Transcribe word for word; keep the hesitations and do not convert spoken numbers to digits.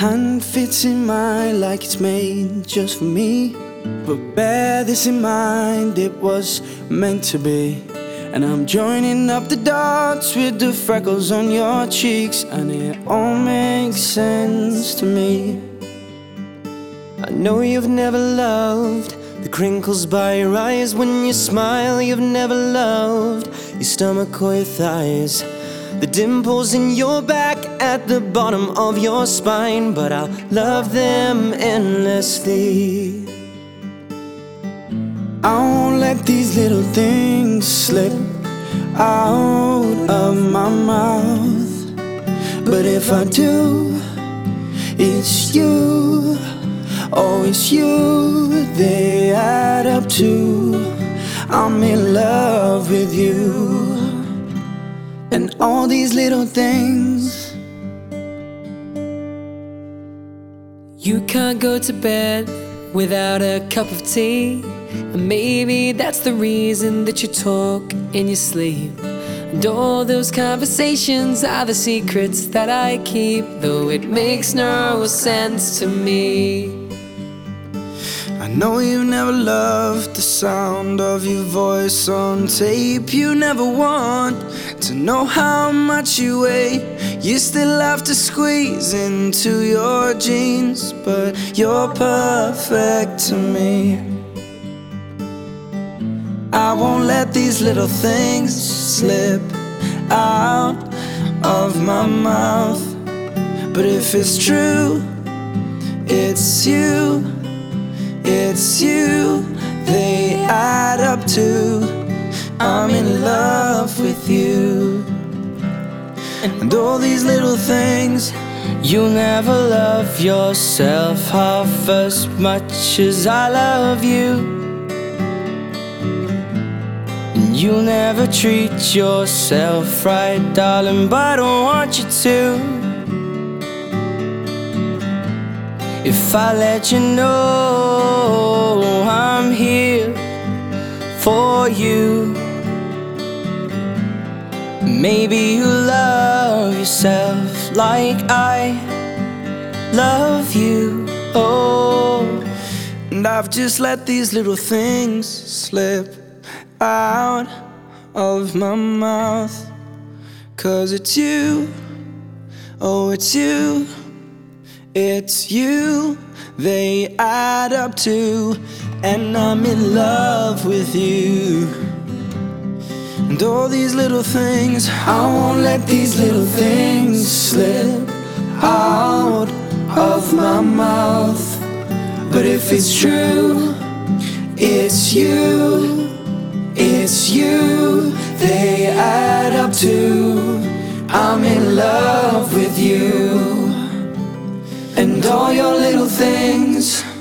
hand fits in mine like it's made just for me. But bear this in mind, it was meant to be. And I'm joining up the dots with the freckles on your cheeks, and it all makes sense to me. I know you've never loved the crinkles by your eyes when you smile. You've never loved your stomach or your thighs, the dimples in your back at the bottom of your spine. But I'll love them endlessly. I won't let these little things slip out of my mouth. But if I do, it's you, oh it's you, they add up to I'm in love with you. And all these little things. You can't go to bed without a cup of tea, and maybe that's the reason that you talk in your sleep. And all those conversations are the secrets that I keep, though it makes no sense to me. I know you've never loved the sound of your voice on tape. You never want to know how much you weigh. You still have to squeeze into your jeans, but you're perfect to me. I won't let these little things slip out of my mouth. But if it's true, it's you, it's you, they add up to I'm in love with you. And all these little things. You'll never love yourself half as much as I love you. And you'll never treat yourself right, darling, but I don't want you to. If I let you know I'm here for you, maybe you love yourself like I love you. Oh, and I've just let these little things slip out of my mouth. 'Cause it's you, oh it's you, it's you, they add up to, and I'm in love with you. And all these little things, I won't let these little things slip out of my mouth. But if it's true, it's you, it's you, they add up to I'm in love with you. And all your little things.